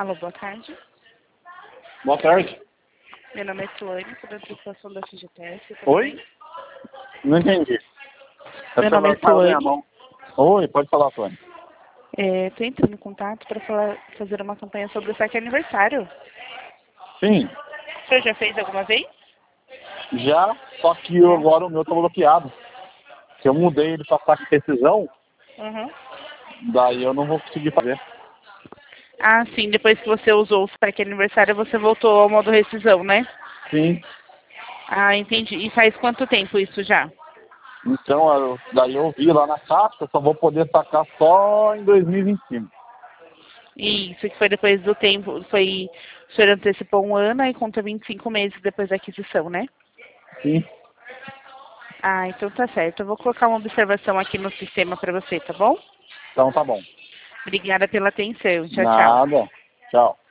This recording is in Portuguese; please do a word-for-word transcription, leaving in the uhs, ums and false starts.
Alô, boa tarde. Boa tarde. Meu nome é Suane, sou da tripulação da F G T S. Oi? Não entendi. Meu nome é Suane. Oi, pode falar, Suane. Estou entrando em contato para falar, fazer uma campanha sobre o saque aniversário. Sim, O senhor já fez alguma vez? já, só que eu- agora o meu tá bloqueado. Se eu mudei ele pra saque precisão, Uhum. daí eu não vou conseguir fazer. Ah, sim. Depois que você usou o saque aniversário, você voltou ao modo rescisão, né? Sim, Ah, entendi. E faz quanto tempo isso já? então eu- daí eu vi lá na caixa, eu só vou poder sacar só em dois mil e vinte e cinco. E isso que foi depois do tempo, foi, o senhor antecipou um ano e conta vinte e cinco meses depois da aquisição, né? Sim, Ah, então tá certo. Eu vou colocar uma observação aqui no sistema para você, tá bom? então tá bom. Obrigada pela atenção. Tchau, tchau. Nada. Tchau.